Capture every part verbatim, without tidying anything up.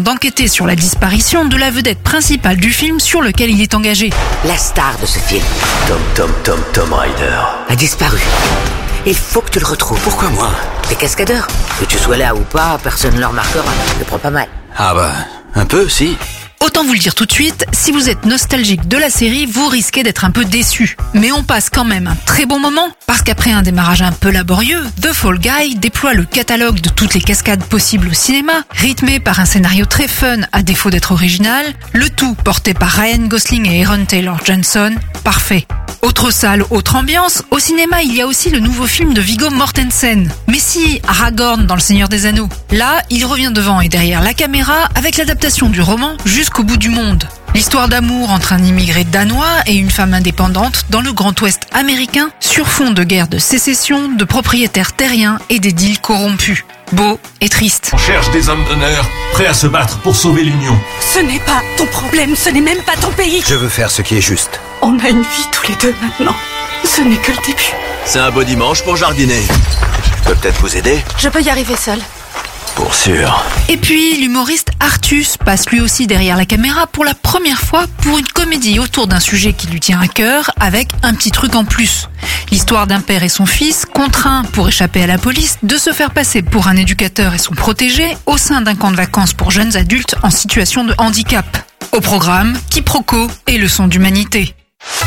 d'enquêter sur la disparition de la vedette principale du film sur lequel il est engagé. La star de ce film. Tom, Tom, Tom, Tom Rider. A disparu. Il faut que tu le retrouves. Pourquoi moi? T'es cascadeur. Que tu sois là ou pas, personne ne le remarquera. Je le prends pas mal. Ah bah, un peu, si. Autant vous le dire tout de suite, si vous êtes nostalgique de la série, vous risquez d'être un peu déçu. Mais on passe quand même un très bon moment, parce qu'après un démarrage un peu laborieux, The Fall Guy déploie le catalogue de toutes les cascades possibles au cinéma, rythmé par un scénario très fun à défaut d'être original, le tout porté par Ryan Gosling et Aaron Taylor Johnson. Parfait. Autre salle, autre ambiance, au cinéma il y a aussi le nouveau film de Viggo Mortensen. Mais si, Aragorn dans Le Seigneur des Anneaux. Là, il revient devant et derrière la caméra avec l'adaptation du roman Jusqu'au bout du monde. L'histoire d'amour entre un immigré danois et une femme indépendante dans le Grand Ouest américain sur fond de guerre de sécession, de propriétaires terriens et des deals corrompus. Beau et triste. On cherche des hommes d'honneur, prêts à se battre pour sauver l'Union. Ce n'est pas ton problème, ce n'est même pas ton pays. Je veux faire ce qui est juste. On a une vie tous les deux maintenant. Ce n'est que le début. C'est un beau dimanche pour jardiner. Je peux peut-être vous aider? Je peux y arriver seule. Pour sûr. Et puis, l'humoriste Artus passe lui aussi derrière la caméra pour la première fois pour une comédie autour d'un sujet qui lui tient à cœur avec un petit truc en plus. L'histoire d'un père et son fils contraints, pour échapper à la police, de se faire passer pour un éducateur et son protégé au sein d'un camp de vacances pour jeunes adultes en situation de handicap. Au programme, quiproquo et leçons d'humanité.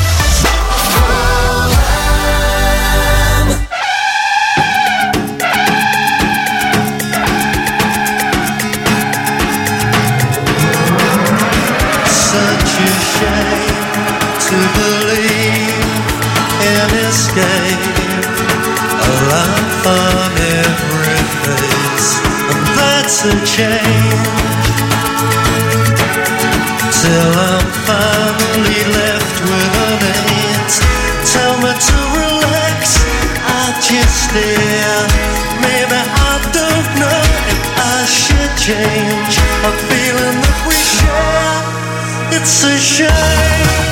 To believe in escape, a laugh on every face, and that's a change. Till I'm finally left with an eight. Tell me to relax, I just stare. Maybe I don't know if I should change. A feeling that we share, it's a shame.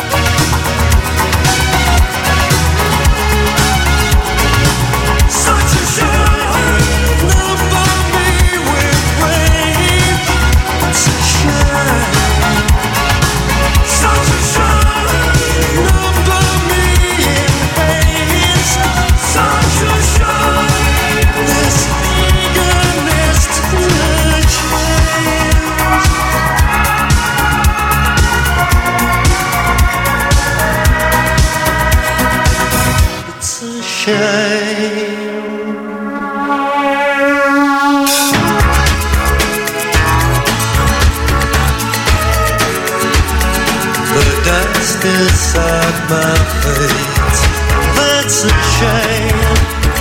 Inside my fate, that's a shame.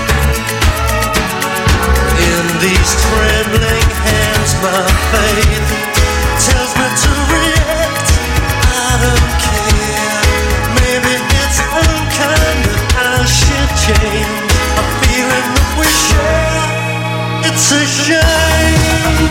In these trembling hands, my faith tells me to react. I don't care. Maybe it's unkind, but I should change. A feeling that we share, it's a shame.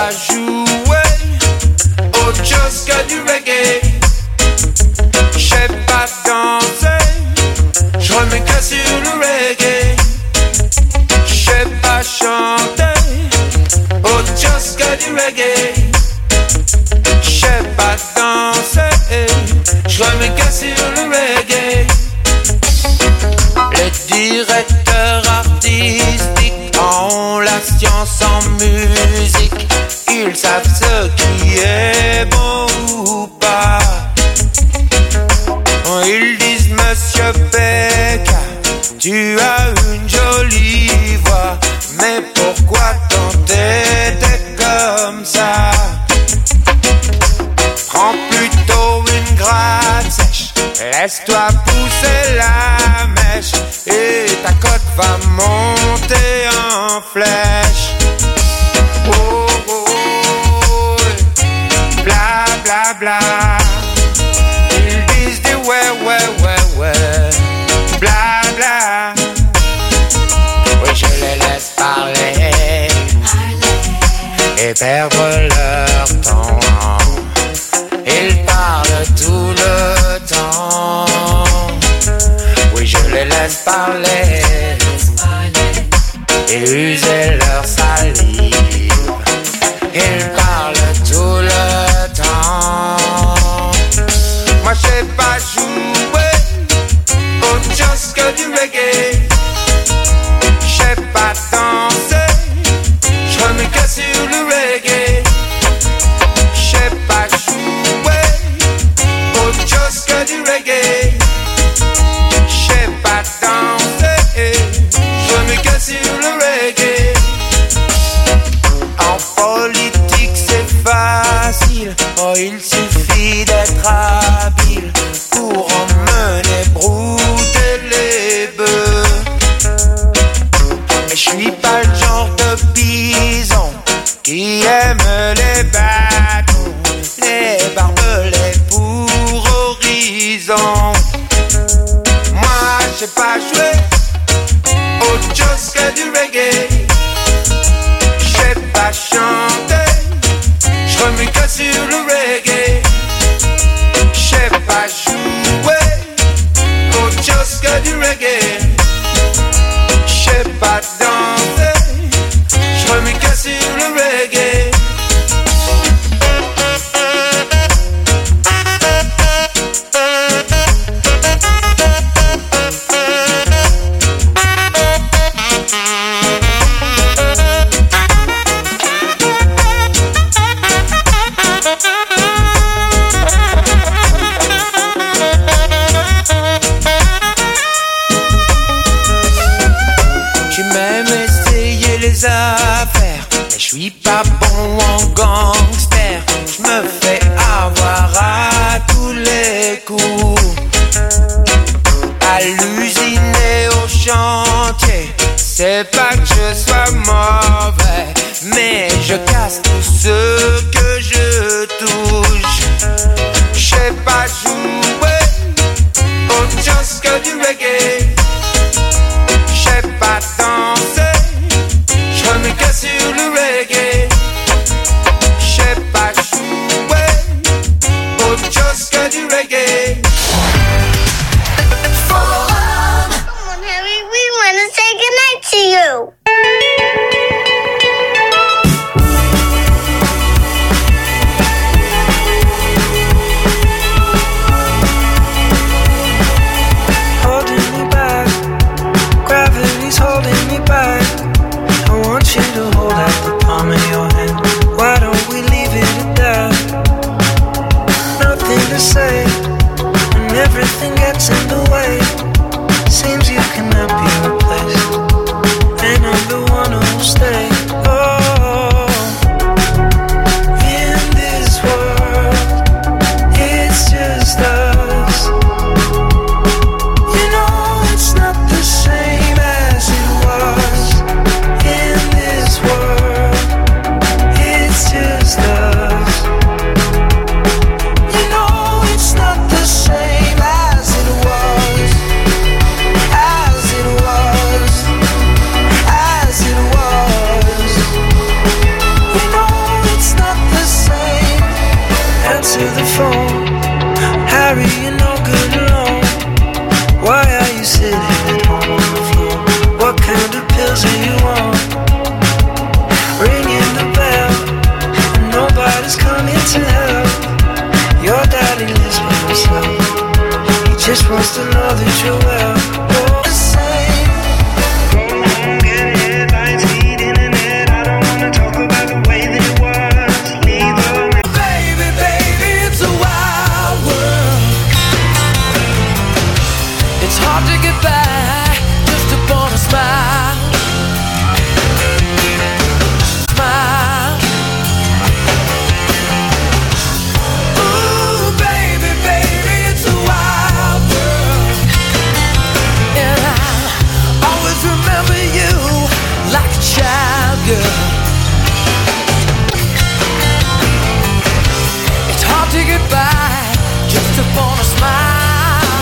pas jouer au Joska du reggae. Je sais pas danser, je remets que sur le reggae. Je sais pas chanter au Joska du reggae. Je sais pas danser, je remets que sur le reggae. Les directeurs artistiques ont la science en musique. Ils savent ce qui est bon ou pas. Ils disent Monsieur Beck, tu as une jolie voix, mais pourquoi t'entêter comme ça? Prends plutôt une gratte sèche, laisse-toi pousser la mèche, et ta cote va monter en flèche. Oh, oh, oh, bla bla bla. Ils disent des ouais ouais ouais ouais, bla bla. Oui, je les laisse parler et perdre leur temps. Ils parlent tout le temps. Oui, je les laisse parler et user leur salive. Ils parlent tout le temps. Moi, je sais pas jouer au Joska du reggae. Je sais pas danser, je remets que sur le reggae. Je sais pas jouer au Joska du reggae. Je sais pas danser, je remets que sur le reggae. En politique c'est facile, oh il suffit d'être habile pour emmener brouter les bœufs. Mais je suis pas le genre de bison qui aime les bâtons, les barbelés pour horizon. Moi j'ai pas joué au Joska du reggae. J'ai pas chanté, je remets que sur le reggae. J'ai pas joué au Joska du reggae. J'ai pas dansé, je remets que sur le reggae. Affaires, mais je suis pas bon en gangster. Je me fais avoir à tous les coups. À l'usine et au chantier, c'est pas que je sois mauvais, mais je casse tout ce que je touche. Je sais pas jouer au Joska du reggae. Je sais pas danser, je remets que sur le reggae. Je sais pas jouer au Joska du reggae. Forum. Come on, Harry, we want to say goodnight to you. just wants to know that you're well. You're the same. Won't get headlines, feed internet. I don't wanna talk about the way that it was. Leave them. Baby, baby, it's a wild world. It's hard to get by just upon a smile. Smile. Ooh, baby, baby, it's a wild world. And I always remember you like a child girl. It's hard to get by just upon a smile.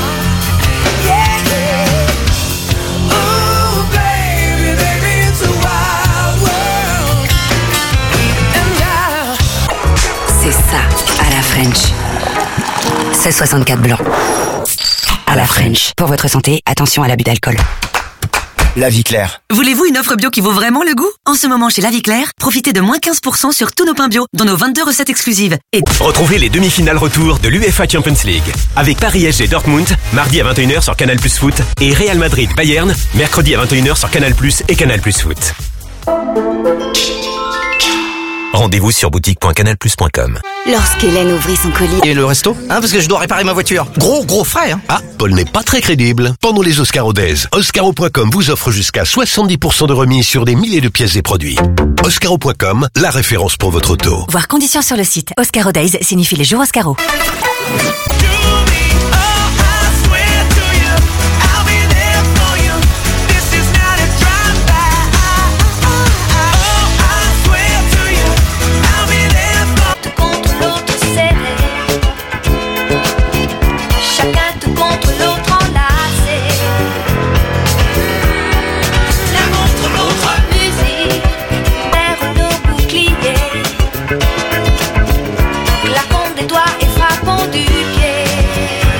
Yeah. Ooh, baby, baby, it's a wild world. And I C'est ça, à la French. seize soixante-quatre blanc. À la French. Pour votre santé, attention à l'abus d'alcool. La vie claire. Voulez-vous une offre bio qui vaut vraiment le goût? En ce moment chez La Vie Claire, profitez de moins quinze pour cent sur tous nos pains bio, dont nos vingt-deux recettes exclusives. Et retrouvez les demi-finales retour de l'UEFA Champions League avec Paris S G Dortmund, mardi à vingt et une heures sur Canal Plus Foot et Real Madrid Bayern, mercredi à vingt et une heures sur Canal Plus et Canal Plus Foot. Rendez-vous sur boutique point canal plus point com. Lorsqu'Hélène ouvrit son colis... Et le resto? Hein, parce que je dois réparer ma voiture. Gros, gros frais, hein. Ah, Paul n'est pas très crédible. Pendant les Oscaro Days, Oscaro point com vous offre jusqu'à soixante-dix pour cent de remise sur des milliers de pièces et produits. Oscaro point com, la référence pour votre auto. Voir conditions sur le site. Oscaro Days signifie les jours Oscaro. Claquons des doigts et frappons du pied.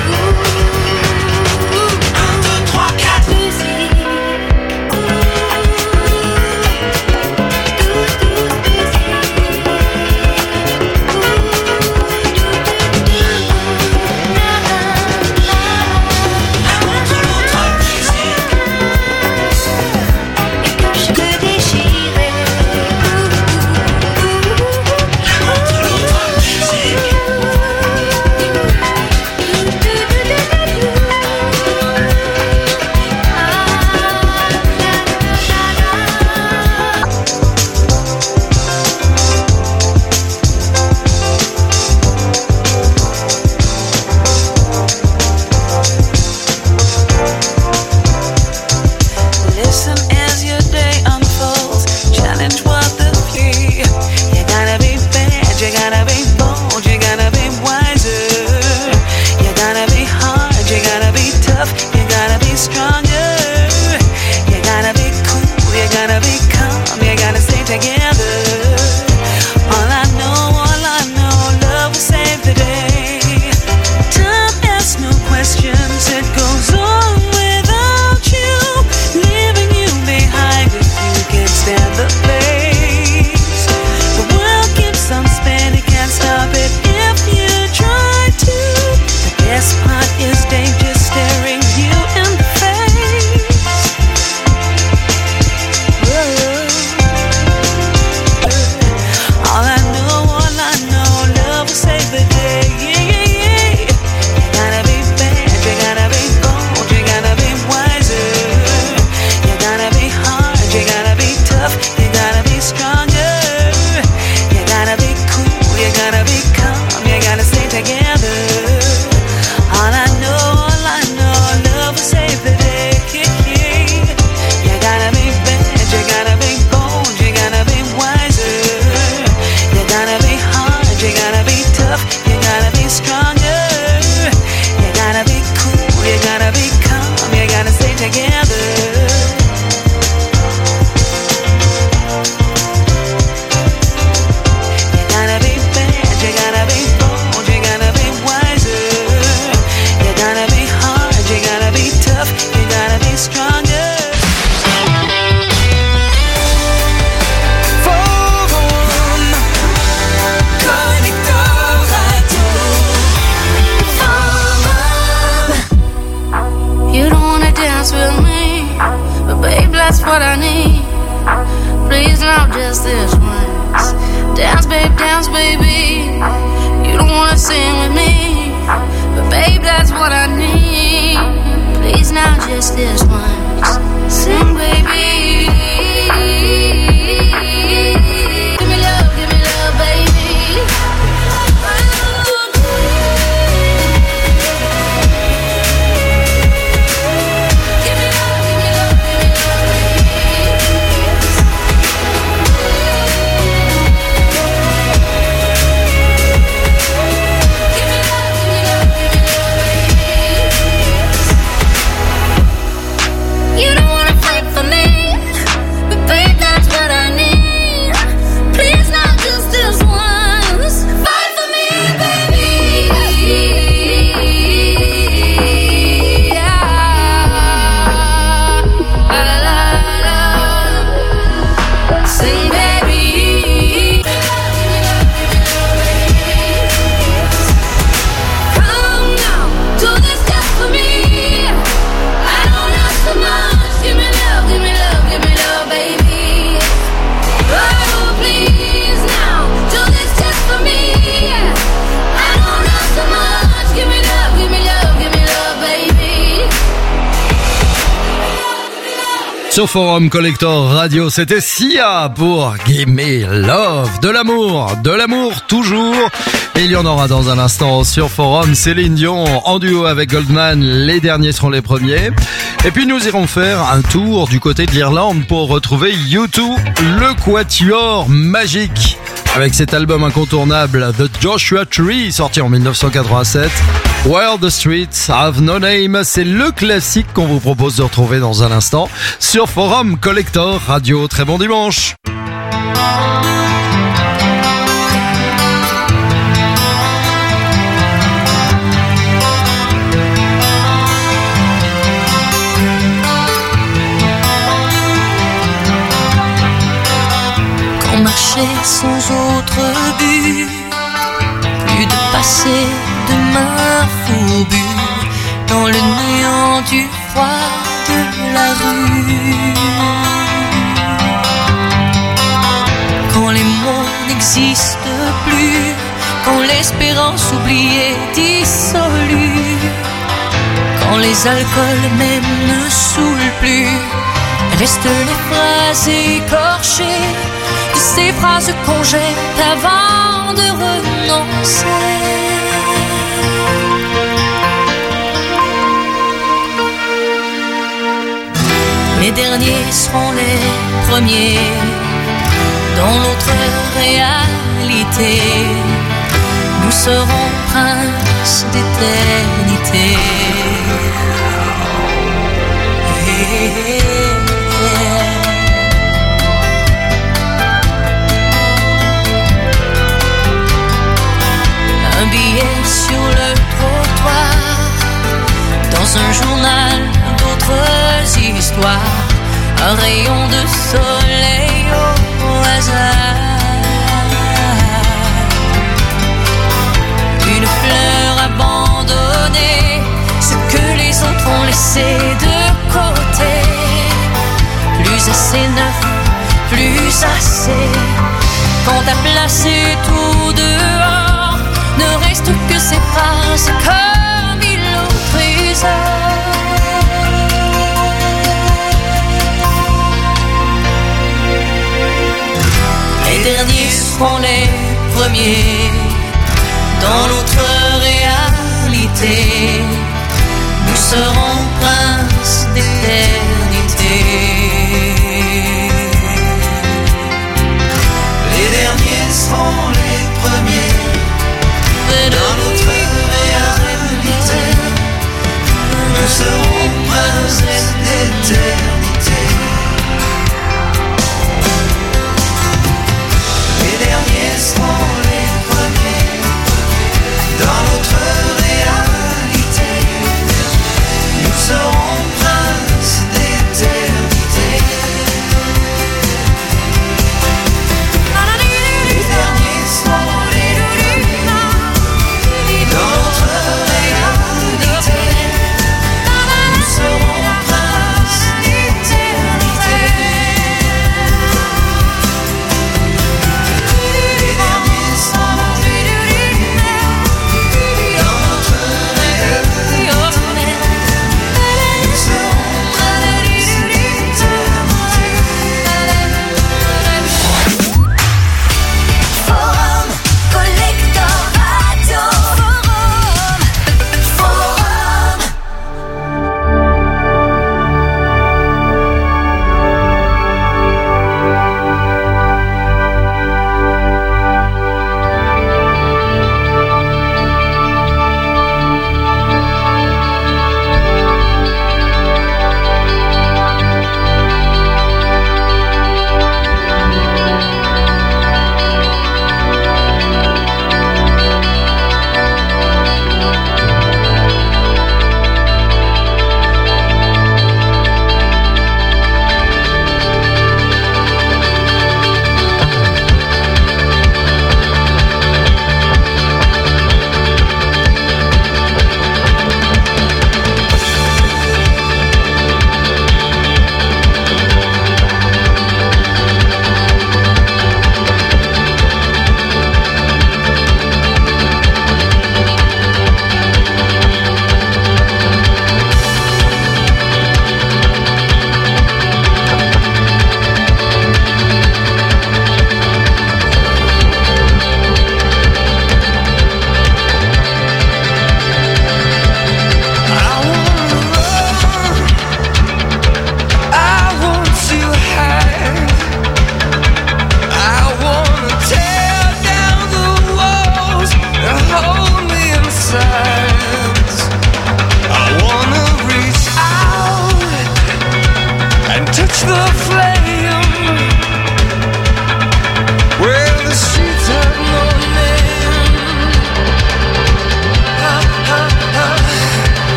babe, dance, baby. You don't wanna sing with me, but babe, that's what I need. Please now, just this once, sing, baby. Give me love, give me love, baby. Sur Forum Collector Radio, c'était Sia pour Gimme Love. De l'amour, de l'amour toujours. Et il y en aura dans un instant sur Forum. Céline Dion en duo avec Goldman. Les derniers seront les premiers. Et puis nous irons faire un tour du côté de l'Irlande pour retrouver U deux, le quatuor magique. Avec cet album incontournable The Joshua Tree, sorti en dix-neuf cent quatre-vingt-sept. Where the Streets Have No Name, c'est le classique qu'on vous propose de retrouver dans un instant sur Forum Collector Radio. Très bon dimanche. Qu'on marchait sans autre but, plus de passé, de main fourbue, dans le néant du froid de la rue. Quand les mots n'existent plus, quand l'espérance oubliée dissolue, quand les alcools même ne saoulent plus, restent les phrases écorchées, de ces phrases qu'on jette avant de renoncer. Les derniers seront les premiers dans notre réalité. Nous serons princes d'éternité. Un billet sur le trottoir, dans un journal d'autres histoires, un rayon de soleil au hasard, une fleur abandonnée, ce que les autres ont laissé de côté, plus assez neuf, plus assez, quand t'as placé tout dehors, ne reste que ces phrases comme il au trésor. Les derniers seront les premiers dans notre réalité. Nous serons princes d'éternité. Les derniers seront les premiers dans notre réalité. Nous serons princes d'éternité. Les derniers seront les premiers dans notre réalité. Nous serons princes d'éternité. Les derniers seront les premiers dans notre réalité. Nous serons princes d'éternité.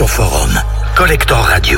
sur Forum. Collector Radio.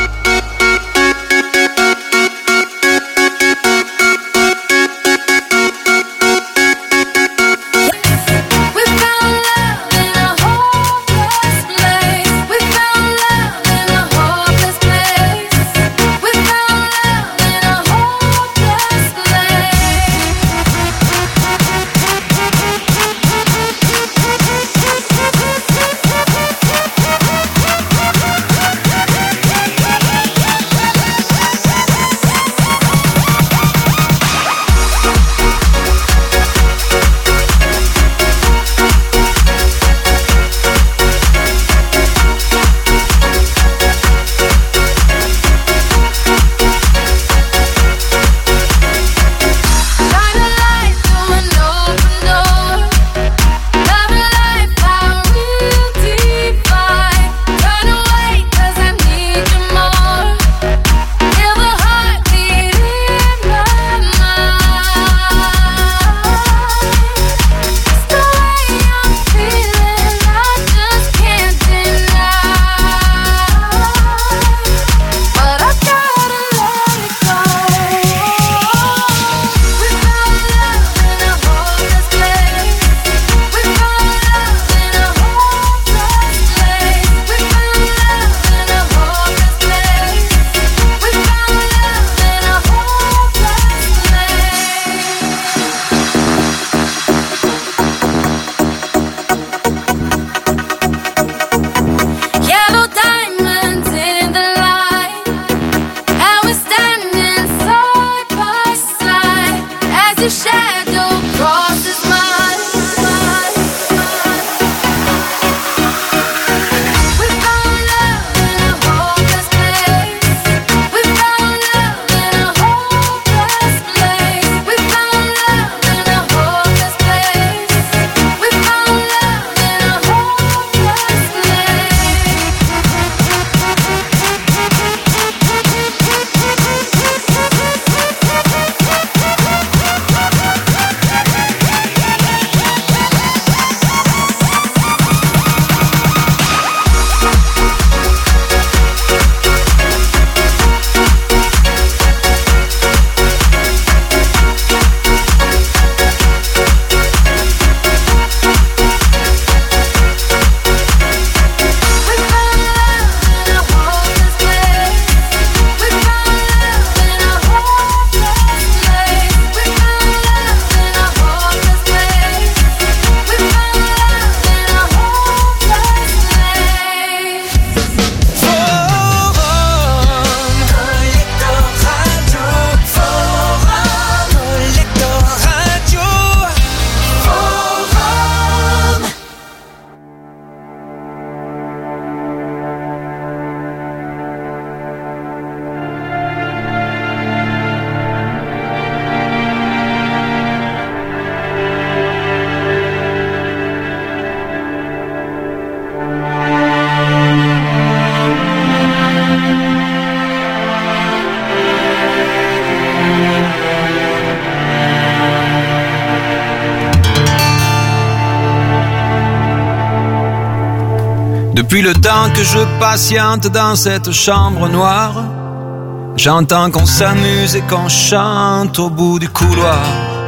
Depuis le temps que je patiente dans cette chambre noire, j'entends qu'on s'amuse et qu'on chante au bout du couloir.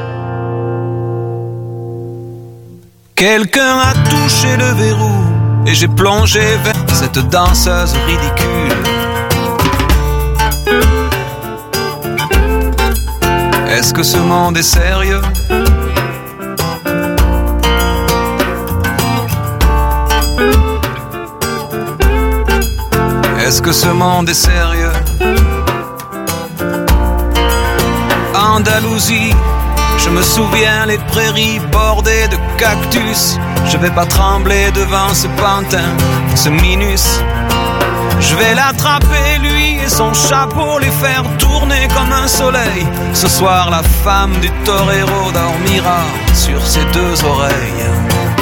Quelqu'un a touché le verrou et j'ai plongé vers cette danseuse ridicule. Est-ce que ce monde est sérieux ? Est-ce que ce monde est sérieux ? Andalousie, je me souviens les prairies bordées de cactus. Je vais pas trembler devant ce pantin, ce minus. Je vais l'attraper lui et son chapeau, les faire tourner comme un soleil. Ce soir la femme du torero dormira sur ses deux oreilles.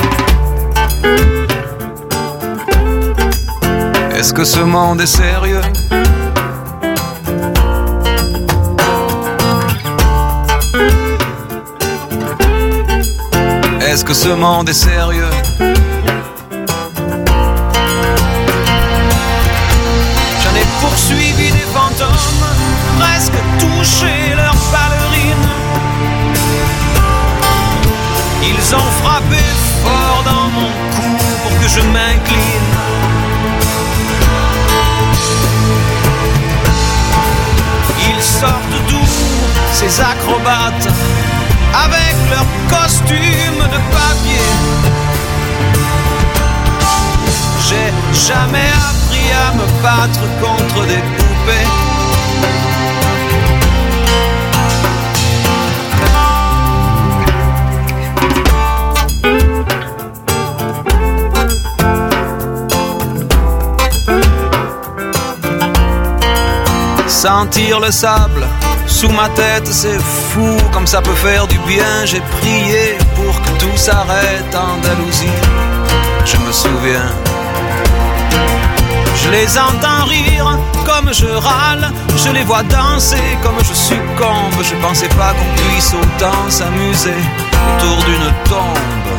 Est-ce que ce monde est sérieux ? Est-ce que ce monde est sérieux ? suivi des fantômes, presque touché leurs ballerines. Ils ont frappé fort dans mon cou pour que je m'incline. Ils sortent d'où, ces acrobates, avec leurs costumes de papier. J'ai jamais appris à me battre contre des poupées. Sentir le sable sous ma tête, c'est fou comme ça peut faire du bien. J'ai prié pour que tout s'arrête en Andalousie. Je me souviens. Je les entends rire comme je râle, je les vois danser comme je succombe. Je pensais pas qu'on puisse autant s'amuser autour d'une tombe.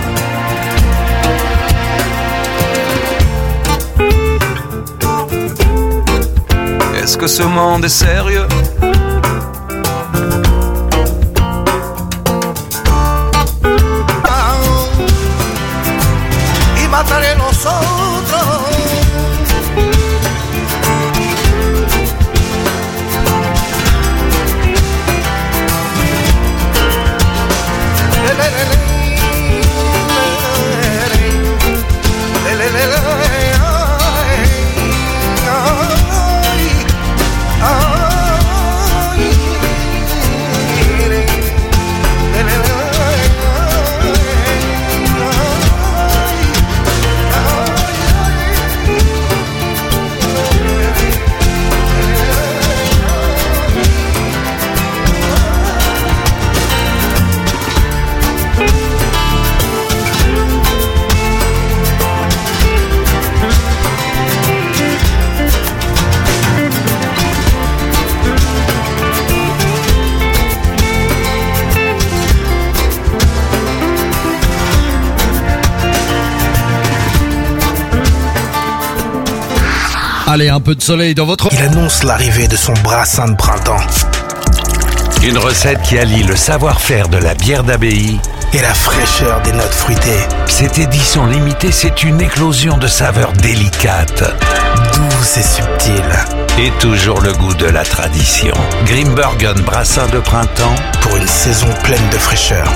Est-ce que ce monde est sérieux? Y mataré los otros. Allez, un peu de soleil dans votre... Il annonce l'arrivée de son brassin de printemps. Une recette qui allie le savoir-faire de la bière d'abbaye et la fraîcheur des notes fruitées. Cette édition limitée, c'est une éclosion de saveurs délicates, douces et subtiles. Et toujours le goût de la tradition. Grimbergen brassin de printemps pour une saison pleine de fraîcheur.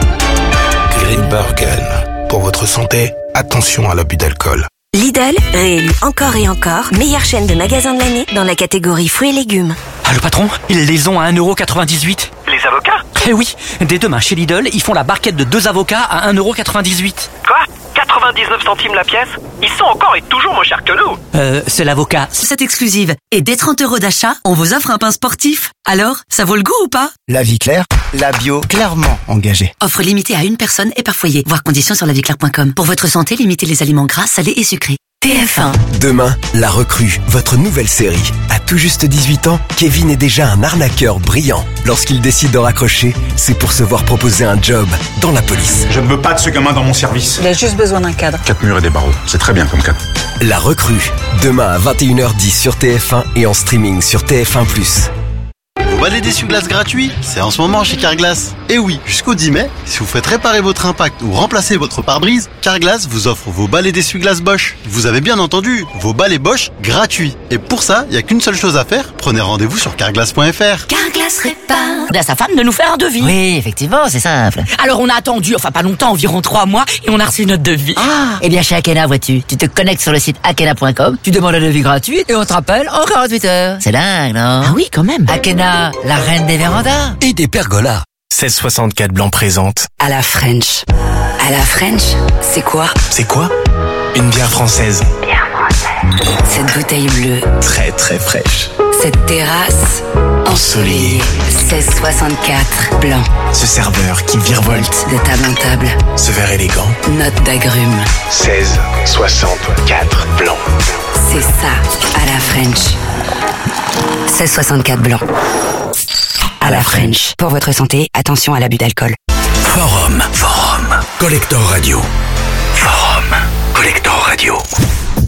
Grimbergen. Pour votre santé, attention à l'abus d'alcool. Lidl, réélu encore et encore, meilleure chaîne de magasins de l'année dans la catégorie fruits et légumes. Ah, le patron, ils les ont à un euro quatre-vingt-dix-huit. Les avocats? Eh oui, dès demain chez Lidl, ils font la barquette de deux avocats à un euro quatre-vingt-dix-huit. Quoi? quatre-vingt-dix-neuf centimes la pièce? Ils sont encore et toujours moins chers que nous. Euh, c'est l'avocat. Cette exclusive. Et dès trente euros d'achat, on vous offre un pain sportif. Alors, ça vaut le goût ou pas? La vie claire, la bio clairement engagée. Offre limitée à une personne et par foyer. Voir conditions sur la vie claire point com. Pour votre santé, limitez les aliments gras, salés et sucrés. T F un. Demain, La Recrue, votre nouvelle série. À tout juste dix-huit ans, Kevin est déjà un arnaqueur brillant. Lorsqu'il décide de raccrocher, c'est pour se voir proposer un job dans la police. Je ne veux pas de ce gamin dans mon service. Il a juste besoin d'un cadre. Quatre murs et des barreaux, c'est très bien comme cadre. La Recrue, demain à vingt et une heures dix sur T F un et en streaming sur T F un plus. Vos balais d'essuie-glace gratuits, c'est en ce moment chez Carglass. Et oui, jusqu'au dix mai, si vous faites réparer votre impact ou remplacer votre pare-brise, Carglass vous offre vos balais d'essuie-glace Bosch. Vous avez bien entendu, vos balais Bosch gratuits. Et pour ça, il n'y a qu'une seule chose à faire, prenez rendez-vous sur carglass point f r. Carglass répare. À sa femme de nous faire un devis. Oui, effectivement, c'est simple. Alors on a attendu, enfin pas longtemps, environ trois mois, et on a reçu notre devis. Ah. Eh bien chez Akena, vois-tu, tu te connectes sur le site akena point com, tu demandes un devis gratuit et on te rappelle en quarante-huit heures. C'est dingue, non? Ah oui, quand même. Akena, la reine des vérandas. Et des pergolas. seize soixante-quatre Blanc présente. À la French. À la French, c'est quoi? C'est quoi? Une bière française. Bière française. Cette bouteille bleue. Très très fraîche. Cette terrasse ensoleillée. seize soixante-quatre Blanc. Ce serveur qui virevolte de table en table. Ce verre élégant. Note d'agrumes. seize soixante-quatre Blanc. C'est ça, à la French. seize soixante-quatre Blanc. À la French. Pour votre santé, attention à l'abus d'alcool. Forum. Forum. Collector Radio. Forum. Collector Radio.